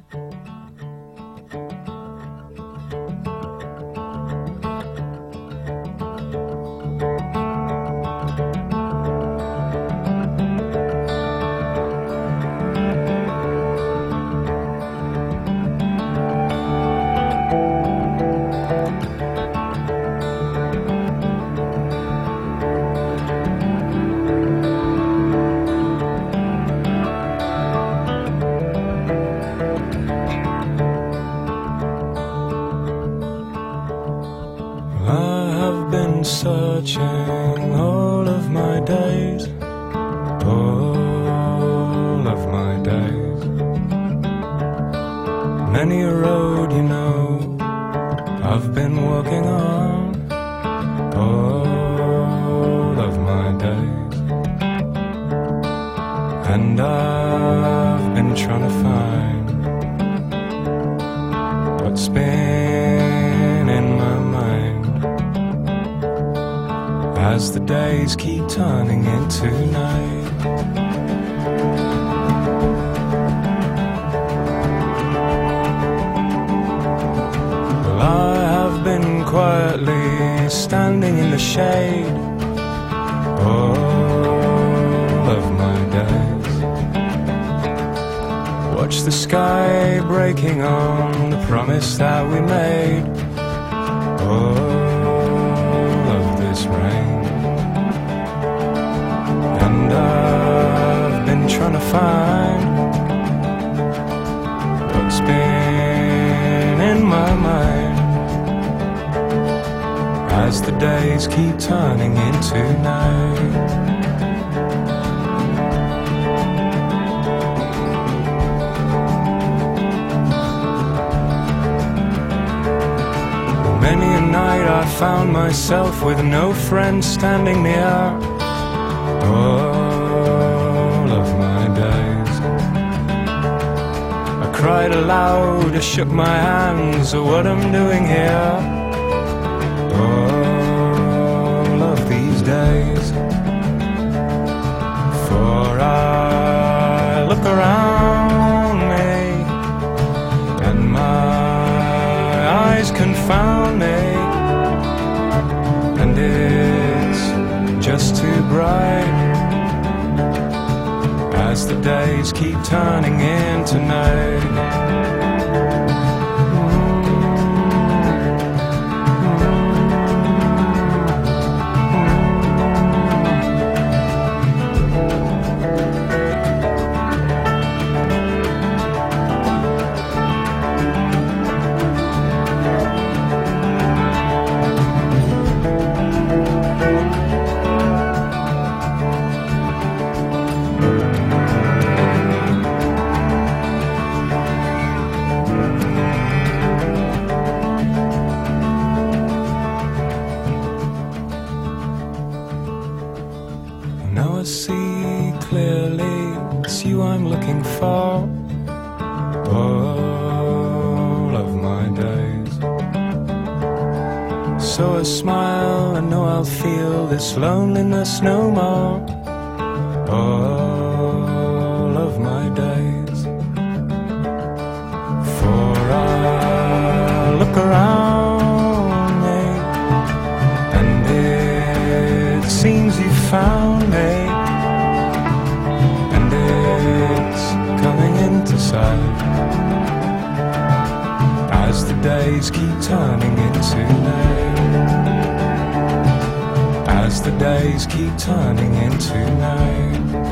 Searching all of my days, all of my days. Many a road, you know, I've been walking on, all of my days. And I've been trying to find what's been in my mind, as the days keep turning into night. Well, I have been quietly standing in the shade all of my days. Watch the sky breaking on the promise that we made, all of this rain. And I've been trying to find what's been in my mind, as the days keep turning into night. Many a night I found myself with no friend standing near, all of my days. I cried aloud, I shook my hands at what I'm doing here, all of these days. For I look around me and my eyes confound me, and it's just too bright, as the days keep turning into night. Now I see clearly, it's you I'm looking for, all of my days. So I smile and know I'll feel this loneliness no more, all of my days. For I look around me and it seems you found me, and it's coming into sight, as the days keep turning into night, as the days keep turning into night.